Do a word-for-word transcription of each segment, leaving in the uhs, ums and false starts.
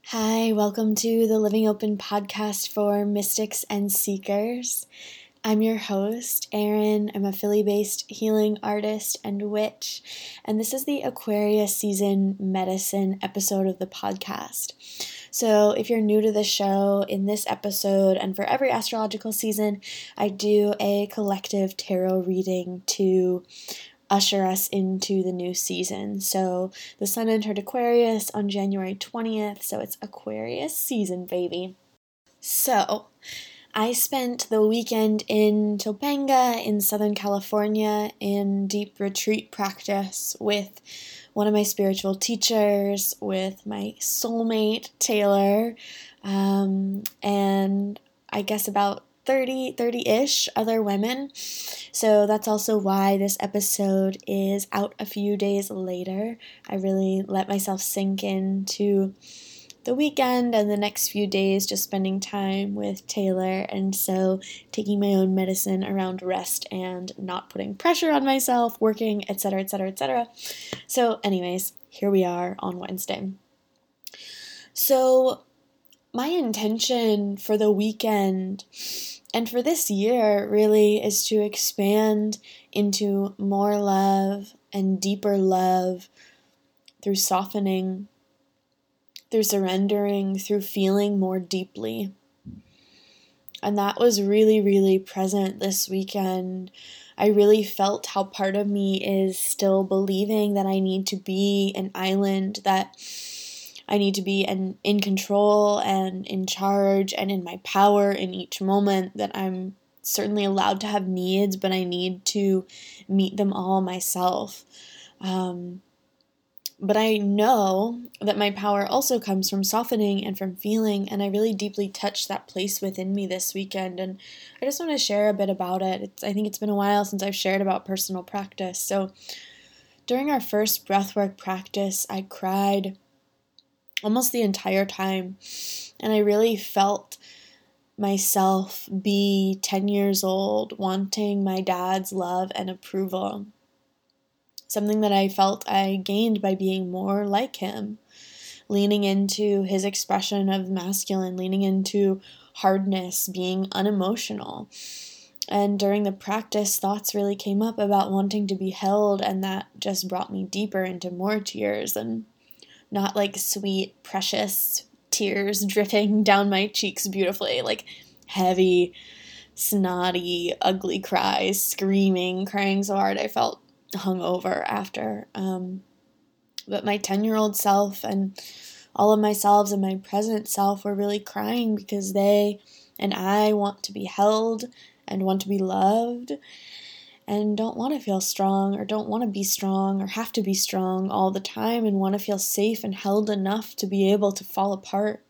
Hi, welcome to the Living Open podcast for mystics and seekers. I'm your host, Erin. I'm a Philly-based healing artist and witch, and this is the Aquarius season medicine episode of the podcast. So if you're new to the show, in this episode and for every astrological season, I do a collective tarot reading to usher us into the new season. So the sun entered Aquarius on January twentieth, so it's Aquarius season, baby. So I spent the weekend in Topanga in Southern California in deep retreat practice with one of my spiritual teachers, with my soulmate, Taylor, um, and I guess about thirty, thirty-ish other women. So that's also why this episode is out a few days later. I really let myself sink into the weekend and the next few days just spending time with Taylor, and so taking my own medicine around rest and not putting pressure on myself, working, etc, etc, et cetera. So anyways, here we are on Wednesday. So my intention for the weekend and for this year really is to expand into more love and deeper love through softening, through surrendering, through feeling more deeply. And that was really, really present this weekend. I really felt how part of me is still believing that I need to be an island, that I need to be an, in control and in charge and in my power in each moment, that I'm certainly allowed to have needs, but I need to meet them all myself. Um, but I know that my power also comes from softening and from feeling, and I really deeply touched that place within me this weekend, and I just want to share a bit about it. It's, I think it's been a while since I've shared about personal practice. So during our first breathwork practice, I cried almost the entire time, and I really felt myself be ten years old, wanting my dad's love and approval. Something that I felt I gained by being more like him, leaning into his expression of masculine, leaning into hardness, being unemotional. And during the practice, thoughts really came up about wanting to be held, and that just brought me deeper into more tears, and not like sweet, precious tears dripping down my cheeks beautifully, like heavy, snotty, ugly cries, screaming, crying so hard I felt hungover after. Um, but my ten-year-old self and all of my selves and my present self were really crying because they and I want to be held and want to be loved, and don't want to feel strong or don't want to be strong or have to be strong all the time, and want to feel safe and held enough to be able to fall apart.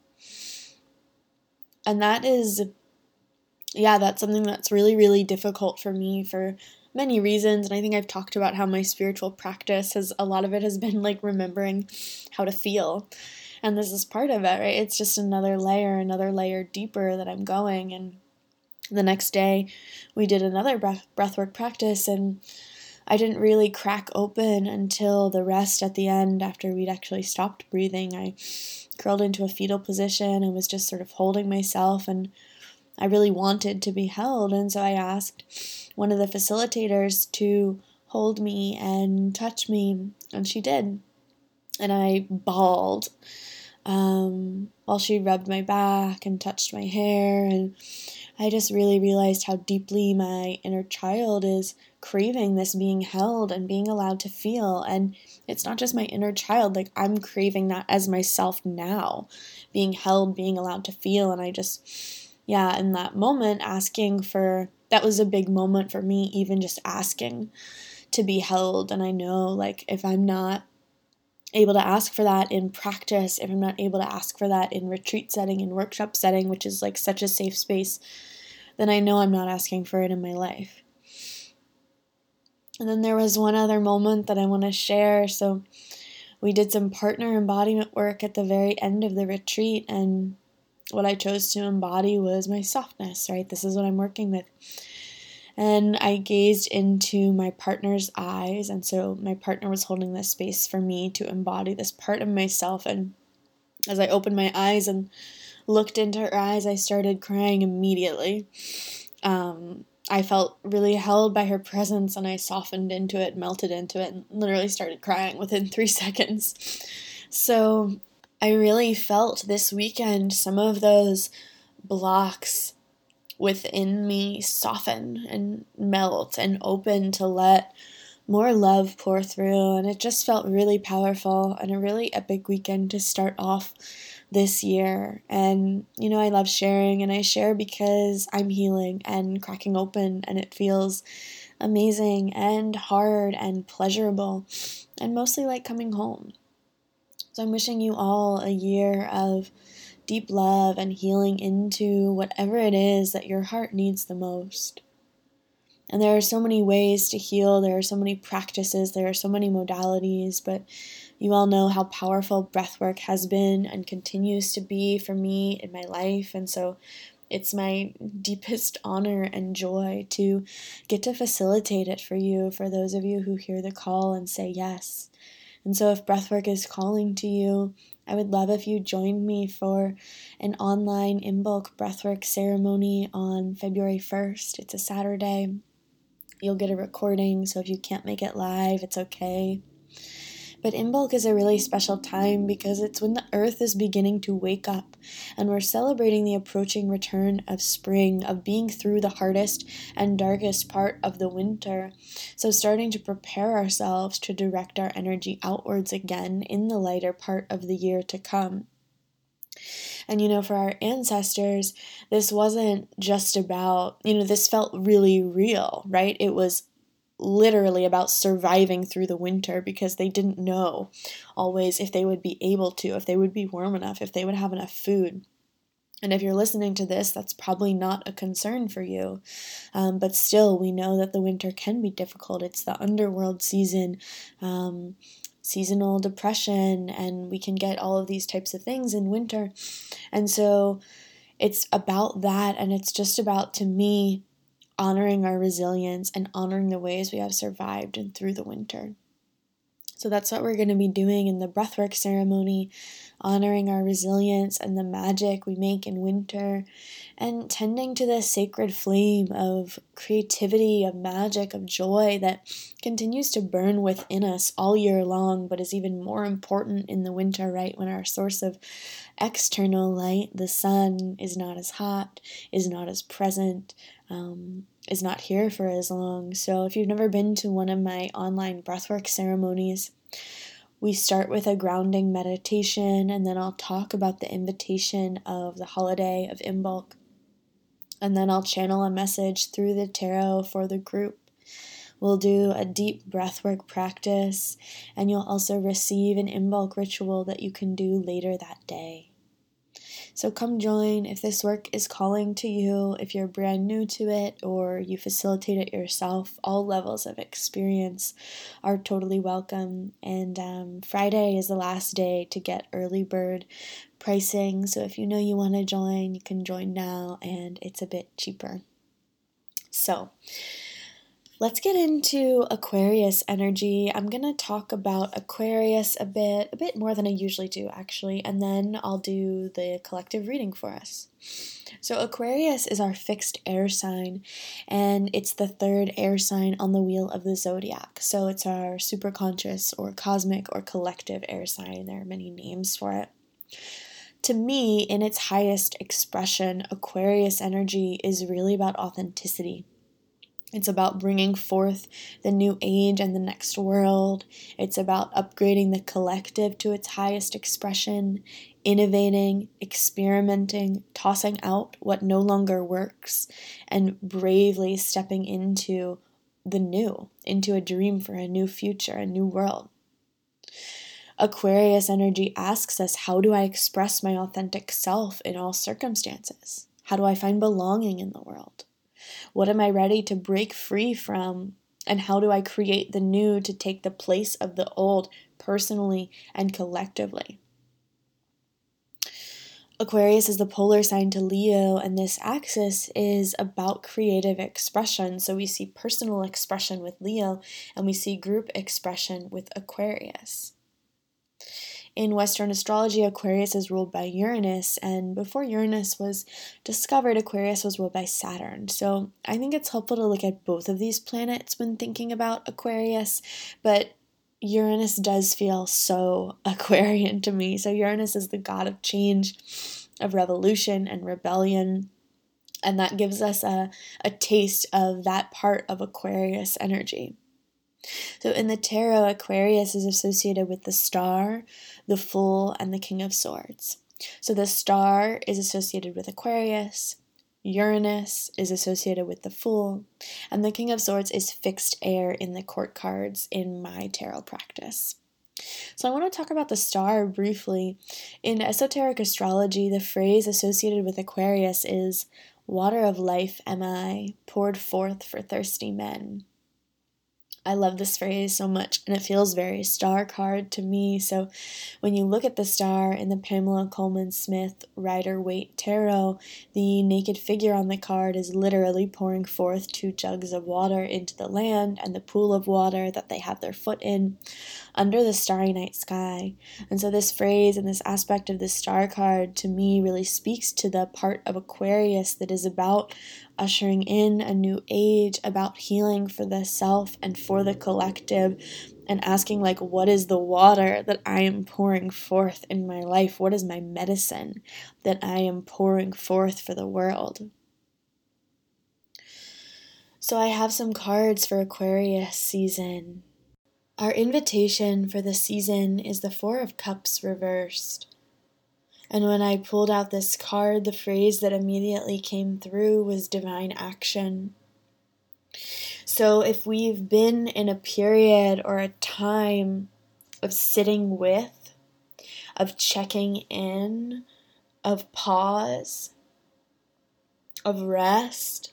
And that is, yeah, that's something that's really, really difficult for me for many reasons. And I think I've talked about how my spiritual practice has, a lot of it has been like remembering how to feel. And this is part of it, right? It's just another layer, another layer deeper that I'm going. And the next day we did another breath breathwork practice, and I didn't really crack open until the rest at the end. After we'd actually stopped breathing, I curled into a fetal position and was just sort of holding myself, and I really wanted to be held. And so I asked one of the facilitators to hold me and touch me, and she did. And I bawled um, while she rubbed my back and touched my hair, and I just really realized how deeply my inner child is craving this being held and being allowed to feel. And it's not just my inner child, like I'm craving that as myself now, being held, being allowed to feel. And I just, yeah, in that moment, asking for, that was a big moment for me, even just asking to be held. And I know, like, if I'm not able to ask for that in practice, if I'm not able to ask for that in retreat setting, in workshop setting, which is like such a safe space, then I know I'm not asking for it in my life. And then there was one other moment that I want to share. So we did some partner embodiment work at the very end of the retreat, and what I chose to embody was my softness, right? This is what I'm working with. And I gazed into my partner's eyes, and so my partner was holding this space for me to embody this part of myself, and As I opened my eyes and looked into her eyes, I started crying immediately. Um, I felt really held by her presence, and I softened into it, melted into it, and literally started crying within three seconds. So I really felt this weekend some of those blocks within me soften and melt and open to let more love pour through. And it just felt really powerful and a really epic weekend to start off this year. And, you know, I love sharing, and I share because I'm healing and cracking open, and it feels amazing and hard and pleasurable and mostly like coming home. So I'm wishing you all a year of deep love and healing into whatever it is that your heart needs the most. And there are so many ways to heal, there are so many practices, there are so many modalities, but you all know how powerful breathwork has been and continues to be for me in my life. And so it's my deepest honor and joy to get to facilitate it for you, for those of you who hear the call and say yes. And so if breathwork is calling to you, I would love if you joined me for an online Imbolc breathwork ceremony on February first. It's a Saturday. You'll get a recording, so if you can't make it live, it's okay. But Imbolc is a really special time because it's when the earth is beginning to wake up, and we're celebrating the approaching return of spring, of being through the hardest and darkest part of the winter. So starting to prepare ourselves to direct our energy outwards again in the lighter part of the year to come. And, you know, for our ancestors, this wasn't just about, you know, this felt really real, right? It was literally about surviving through the winter because they didn't know always if they would be able to, if they would be warm enough, if they would have enough food. And if you're listening to this, that's probably not a concern for you. Um, but still, we know that the winter can be difficult. It's the underworld season. Um, seasonal depression, and we can get all of these types of things in winter. And so it's about that, and it's just about, to me, honoring our resilience and honoring the ways we have survived and through the winter. So that's what we're going to be doing in the breathwork ceremony, honoring our resilience and the magic we make in winter, and tending to the sacred flame of creativity, of magic, of joy that continues to burn within us all year long, but is even more important in the winter, right? When our source of external light, the sun, is not as hot, is not as present, um, is not here for as long. So if you've never been to one of my online breathwork ceremonies, we start with a grounding meditation, and then I'll talk about the invitation of the holiday of Imbolc. And then I'll channel a message through the tarot for the group. We'll do a deep breathwork practice, and you'll also receive an Imbolc ritual that you can do later that day. So come join if this work is calling to you, if you're brand new to it or you facilitate it yourself. All levels of experience are totally welcome. And um, Friday is the last day to get early bird pricing. So if you know you want to join, you can join now, and it's a bit cheaper. So let's get into Aquarius energy. I'm going to talk about Aquarius a bit, a bit more than I usually do, actually, and then I'll do the collective reading for us. So Aquarius is our fixed air sign, and it's the third air sign on the wheel of the zodiac. So it's our superconscious or cosmic or collective air sign. There are many names for it. To me, in its highest expression, Aquarius energy is really about authenticity. It's about bringing forth the new age and the next world. It's about upgrading the collective to its highest expression, innovating, experimenting, tossing out what no longer works, and bravely stepping into the new, into a dream for a new future, a new world. Aquarius energy asks us, how do I express my authentic self in all circumstances? How do I find belonging in the world? What am I ready to break free from? And how do I create the new to take the place of the old personally and collectively? Aquarius is the polar sign to Leo, and this axis is about creative expression. So we see personal expression with Leo, and we see group expression with Aquarius. in Western astrology, Aquarius is ruled by Uranus, and before Uranus was discovered, Aquarius was ruled by Saturn. So I think it's helpful to look at both of these planets when thinking about Aquarius, but Uranus does feel so Aquarian to me. So Uranus is the god of change, of revolution and rebellion, and that gives us a, a taste of that part of Aquarius energy. So in the tarot, Aquarius is associated with the star, the fool, and the king of swords. So the star is associated with Aquarius, Uranus is associated with the fool, and the king of swords is fixed air in the court cards in my tarot practice. So I want to talk about the star briefly. In esoteric astrology, the phrase associated with Aquarius is, "Water of life am I, poured forth for thirsty men." I love this phrase so much, and it feels very star card to me. So when you look at the star in the Pamela Coleman Smith Rider-Waite Tarot, the naked figure on the card is literally pouring forth two jugs of water into the land and the pool of water that they have their foot in under the starry night sky. And so this phrase and this aspect of the star card to me really speaks to the part of Aquarius that is about ushering in a new age, about healing for the self and for the collective, and asking, like, what is the water that I am pouring forth in my life? What is my medicine that I am pouring forth for the world? So I have some cards for Aquarius season. Our invitation for the season is the Four of Cups reversed. And when I pulled out this card, the phrase that immediately came through was divine action. So if we've been in a period or a time of sitting with, of checking in, of pause, of rest,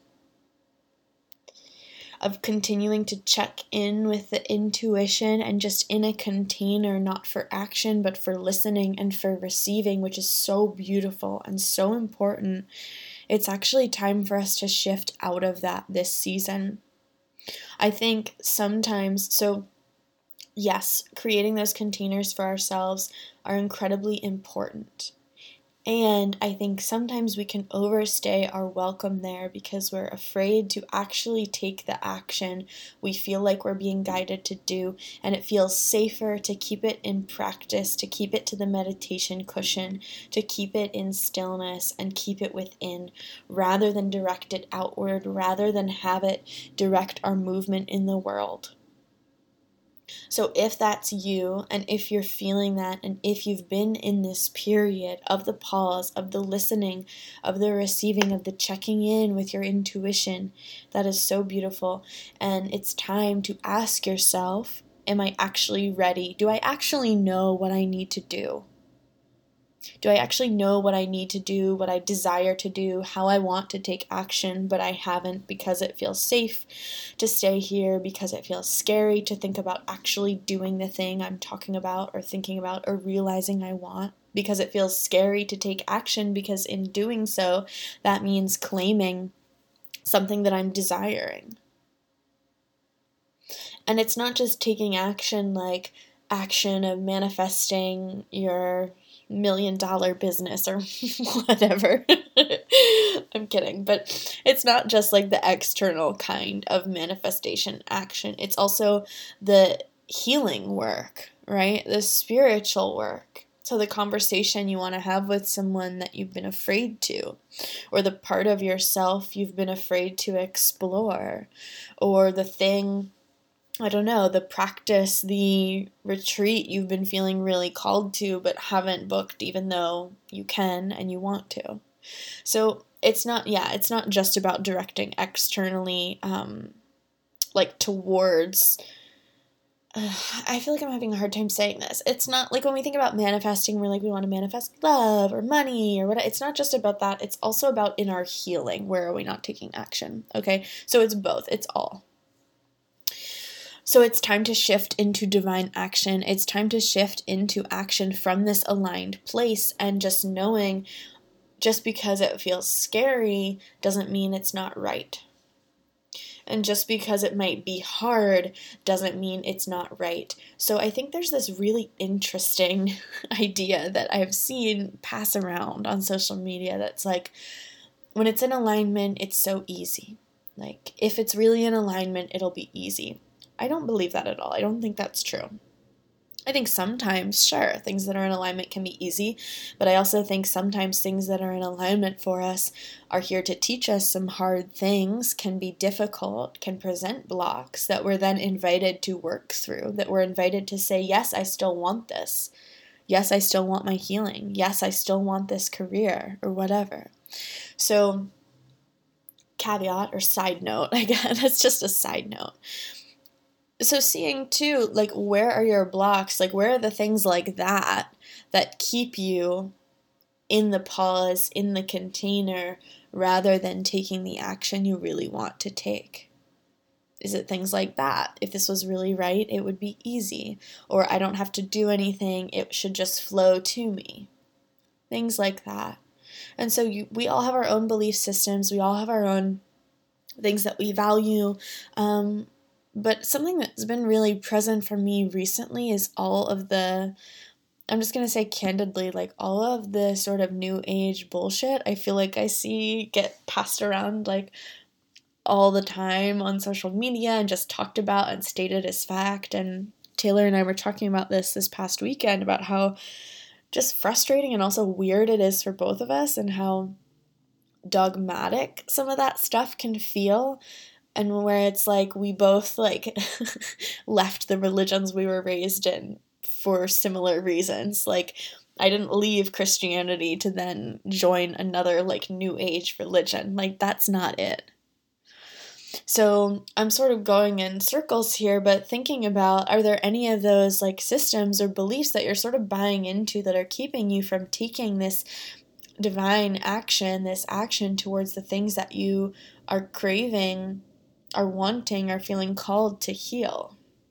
of continuing to check in with the intuition and just in a container, not for action, but for listening and for receiving, which is so beautiful and so important. It's actually time for us to shift out of that this season. I think sometimes, so yes, creating those containers for ourselves are incredibly important. And I think sometimes we can overstay our welcome there because we're afraid to actually take the action we feel like we're being guided to do. And it feels safer to keep it in practice, to keep it to the meditation cushion, to keep it in stillness and keep it within, rather than direct it outward, rather than have it direct our movement in the world. So if that's you, and if you're feeling that, and if you've been in this period of the pause, of the listening, of the receiving, of the checking in with your intuition, that is so beautiful. And it's time to ask yourself, am I actually ready? Do I actually know what I need to do? Do I actually know what I need to do, what I desire to do, how I want to take action, but I haven't because it feels safe to stay here, because it feels scary to think about actually doing the thing I'm talking about or thinking about or realizing I want, because it feels scary to take action, because in doing so, that means claiming something that I'm desiring. And it's not just taking action like action of manifesting your million dollar business or whatever. I'm kidding, but it's not just like the external kind of manifestation action. It's also the healing work, right? The spiritual work. So the conversation you want to have with someone that you've been afraid to, or the part of yourself you've been afraid to explore, or the thing, I don't know, the practice, the retreat you've been feeling really called to but haven't booked even though you can and you want to. So it's not, yeah, it's not just about directing externally, um, like towards, uh, I feel like I'm having a hard time saying this. It's not like when we think about manifesting, we're like, we want to manifest love or money or what. It's not just about that. It's also about in our healing. Where are we not taking action? Okay. So it's both. It's all. So it's time to shift into divine action. It's time to shift into action from this aligned place, and just knowing just because it feels scary doesn't mean it's not right. And just because it might be hard doesn't mean it's not right. So I think there's this really interesting idea that I've seen pass around on social media that's like, when it's in alignment, it's so easy. Like, if it's really in alignment, it'll be easy. I don't believe that at all. I don't think that's true. I think sometimes, sure, things that are in alignment can be easy, but I also think sometimes things that are in alignment for us are here to teach us some hard things, can be difficult, can present blocks that we're then invited to work through, that we're invited to say, yes, I still want this. Yes, I still want my healing. Yes, I still want this career or whatever. So, caveat or side note, I guess, that's just a side note. So seeing too, like, where are your blocks? Like, where are the things like that that keep you in the pause, in the container, rather than taking the action you really want to take? Is it things like that? If this was really right, it would be easy. Or I don't have to do anything, it should just flow to me. Things like that. And so you, we all have our own belief systems. We all have our own things that we value. Um, but something that's been really present for me recently is all of the, I'm just going to say candidly, like all of the sort of new age bullshit I feel like I see get passed around like all the time on social media and just talked about and stated as fact. And Taylor and I were talking about this this past weekend about how just frustrating and also weird it is for both of us, and how dogmatic some of that stuff can feel, and where it's like we both like left the religions we were raised in for similar reasons. Like, I didn't leave Christianity to then join another like new age religion. Like, that's not it. So I'm sort of going in circles here, but thinking about, are there any of those like systems or beliefs that you're sort of buying into that are keeping you from taking this divine action, this action towards the things that you are craving, are wanting, are feeling called to heal?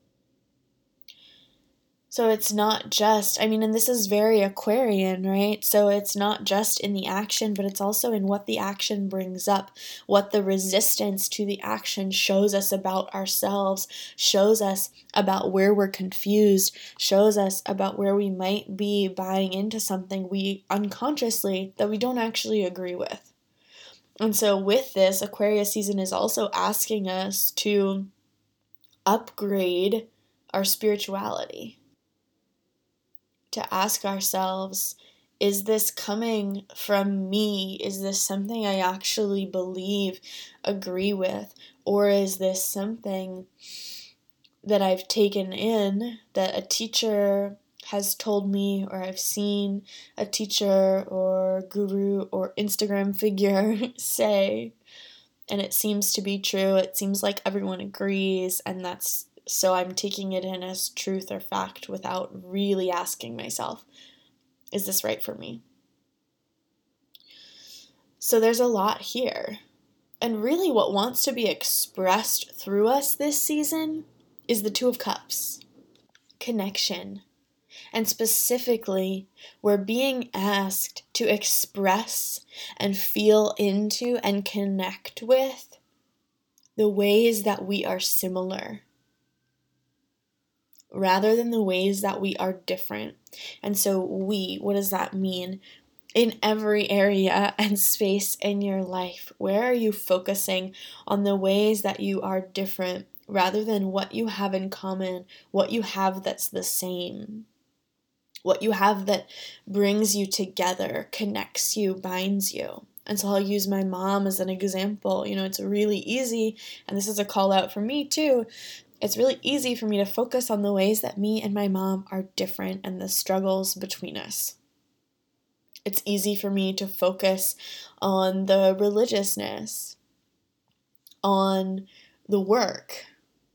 So it's not just, I mean, and this is very Aquarian, right? So it's not just in the action, but it's also in what the action brings up, what the resistance to the action shows us about ourselves, shows us about where we're confused, shows us about where we might be buying into something we unconsciously that we don't actually agree with. And so with this, Aquarius season is also asking us to upgrade our spirituality. To ask ourselves, is this coming from me? Is this something I actually believe, agree with? Or is this something that I've taken in, that a teacher has told me, or I've seen a teacher or guru or Instagram figure say, and it seems to be true, it seems like everyone agrees, and that's so I'm taking it in as truth or fact without really asking myself, is this right for me? So there's a lot here. And really what wants to be expressed through us this season is the Two of Cups. Connection. And specifically, we're being asked to express and feel into and connect with the ways that we are similar, rather than the ways that we are different. And so we, what does that mean? In every area and space in your life, where are you focusing on the ways that you are different rather than what you have in common, what you have that's the same, what you have that brings you together, connects you, binds you? And so I'll use my mom as an example. You know, it's really easy, and this is a call out for me too, it's really easy for me to focus on the ways that me and my mom are different and the struggles between us. It's easy for me to focus on the religiousness, on the work,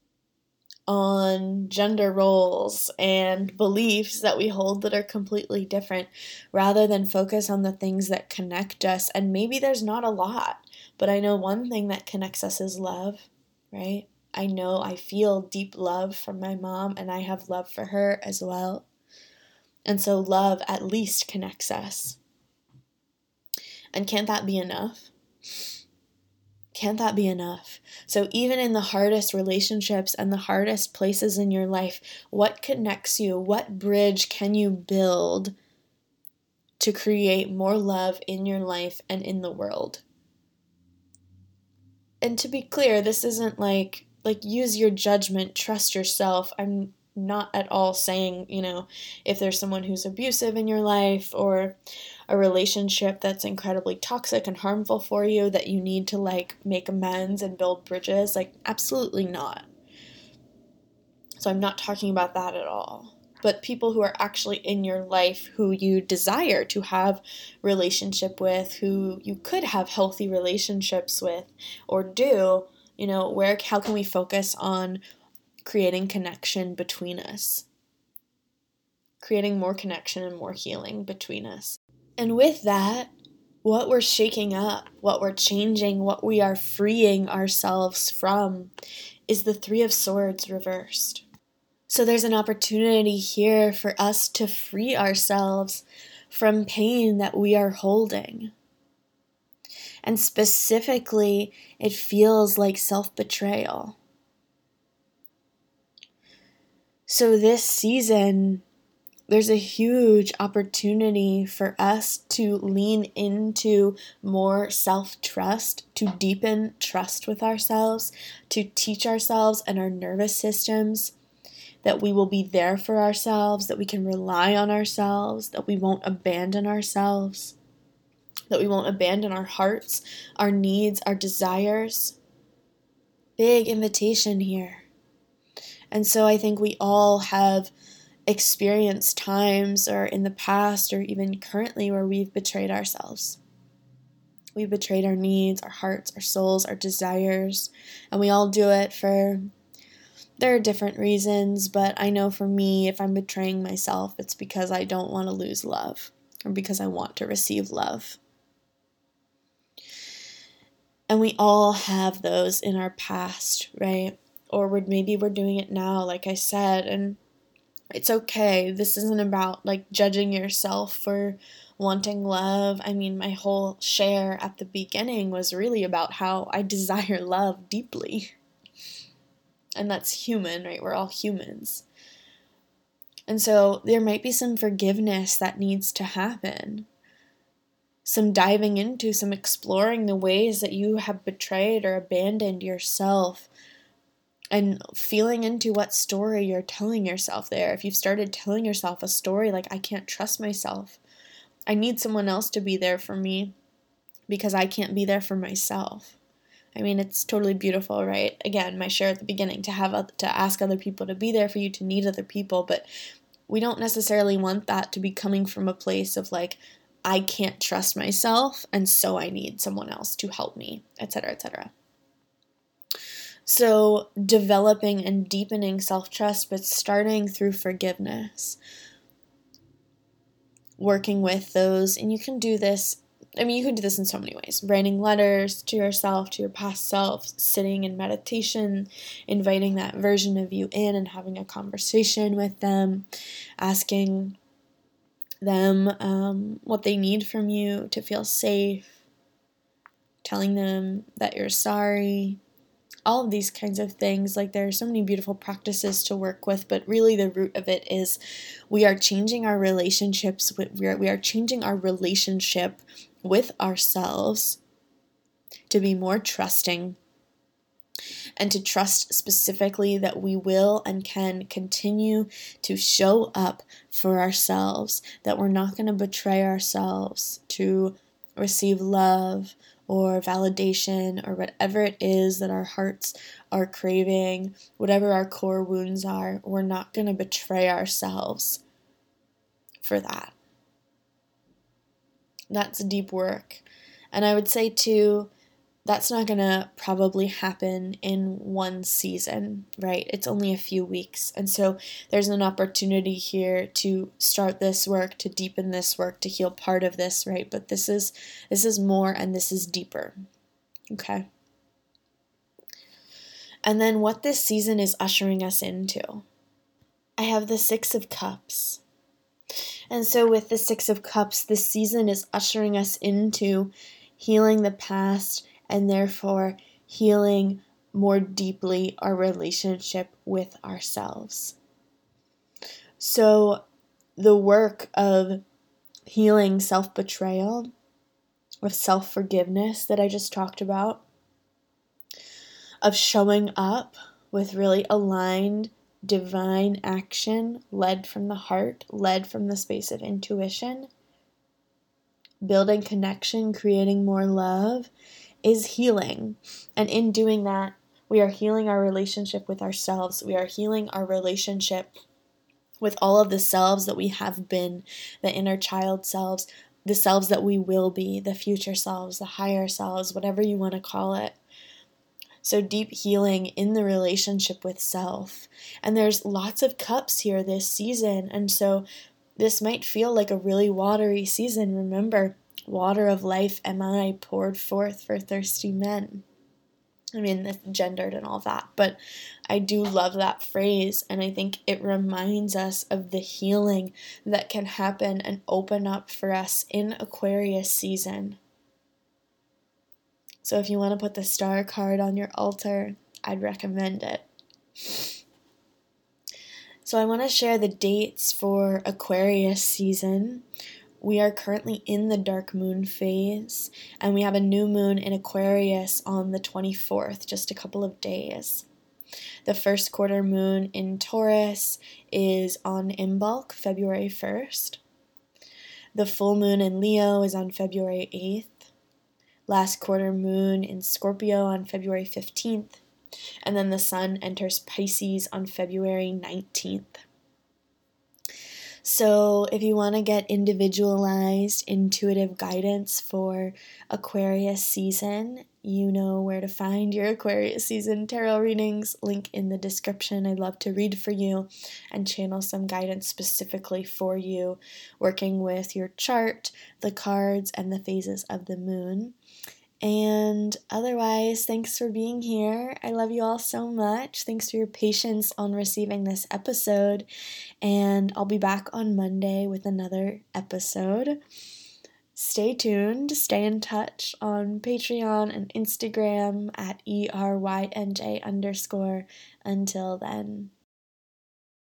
on gender roles and beliefs that we hold that are completely different, rather than focus on the things that connect us. And maybe there's not a lot, but I know one thing that connects us is love, right? I know I feel deep love from my mom, and I have love for her as well. And so love at least connects us. And can't that be enough? can't that be enough? So even in the hardest relationships and the hardest places in your life, what connects you? What bridge can you build to create more love in your life and in the world? And to be clear, this isn't like, like use your judgment, trust yourself. I'm not at all saying, you know, if there's someone who's abusive in your life or a relationship that's incredibly toxic and harmful for you, that you need to like make amends and build bridges. Like, absolutely not. So I'm not talking about that at all. But people who are actually in your life who you desire to have relationship with, who you could have healthy relationships with or do, you know, where, how can we focus on creating connection between us? Creating more connection and more healing between us. And with that, what we're shaking up, what we're changing, what we are freeing ourselves from is the Three of Swords reversed. So there's an opportunity here for us to free ourselves from pain that we are holding. And specifically, it feels like self-betrayal. So this season, there's a huge opportunity for us to lean into more self-trust, to deepen trust with ourselves, to teach ourselves and our nervous systems that we will be there for ourselves, that we can rely on ourselves, that we won't abandon ourselves, that we won't abandon our hearts, our needs, our desires. Big invitation here. And so I think we all have experienced times or in the past or even currently where we've betrayed ourselves. We've betrayed our needs, our hearts, our souls, our desires, and we all do it for, there are different reasons, but I know for me, if I'm betraying myself, it's because I don't want to lose love or because I want to receive love. And we all have those in our past, right? Or we're, maybe we're doing it now, like I said, and it's okay. This isn't about like judging yourself for wanting love. I mean, my whole share at the beginning was really about how I desire love deeply. And that's human, right? We're all humans. And so there might be some forgiveness that needs to happen. Some diving into, some exploring the ways that you have betrayed or abandoned yourself. And feeling into what story you're telling yourself there. If you've started telling yourself a story like, I can't trust myself. I need someone else to be there for me because I can't be there for myself. I mean, it's totally beautiful, right? Again, my share at the beginning, to have to ask other people to be there for you, to need other people, but we don't necessarily want that to be coming from a place of like, I can't trust myself, and so I need someone else to help me, et cetera, et cetera. So developing and deepening self-trust, but starting through forgiveness. Working with those, and you can do this, I mean, you can do this in so many ways. Writing letters to yourself, to your past self, sitting in meditation, inviting that version of you in and having a conversation with them, asking them um, what they need from you to feel safe, telling them that you're sorry, all of these kinds of things. Like, there are so many beautiful practices to work with, but really the root of it is we are changing our relationships with, we are, we are changing our relationship with ourselves to be more trusting and to trust specifically that we will and can continue to show up for ourselves, that we're not going to betray ourselves to receive love or validation or whatever it is that our hearts are craving, whatever our core wounds are. We're not going to betray ourselves for that. That's deep work. And I would say too, that's not going to probably happen in one season, right? It's only a few weeks. And so there's an opportunity here to start this work, to deepen this work, to heal part of this, right? But this is this is more and this is deeper. Okay? And then what this season is ushering us into. I have the Six of Cups. And so with the Six of Cups, this season is ushering us into healing the past and therefore healing more deeply our relationship with ourselves. So the work of healing self-betrayal, of self-forgiveness that I just talked about, of showing up with really aligned divine action led from the heart, led from the space of intuition, building connection, creating more love, is healing. And in doing that, we are healing our relationship with ourselves. We are healing our relationship with all of the selves that we have been, the inner child selves, the selves that we will be, the future selves, the higher selves, whatever you want to call it. So deep healing in the relationship with self. And there's lots of cups here this season. And so this might feel like a really watery season. Remember, water of life am I poured forth for thirsty men. I mean, it's gendered and all that, but I do love that phrase, and I think it reminds us of the healing that can happen and open up for us in Aquarius season. So if you want to put the star card on your altar, I'd recommend it. So I want to share the dates for Aquarius season. We are currently in the dark moon phase, and we have a new moon in Aquarius on the twenty-fourth, just a couple of days. The first quarter moon in Taurus is on Imbolc, February first. The full moon in Leo is on February eighth. Last quarter moon in Scorpio on February fifteenth. And then the sun enters Pisces on February nineteenth. So if you want to get individualized, intuitive guidance for Aquarius season, you know where to find your Aquarius season tarot readings. Link in the description. I'd love to read for you and channel some guidance specifically for you, working with your chart, the cards, and the phases of the moon. And otherwise, thanks for being here. I love you all so much. Thanks for your patience on receiving this episode. And I'll be back on Monday with another episode. Stay tuned. Stay in touch on Patreon and Instagram at E R Y N J underscore. Until then.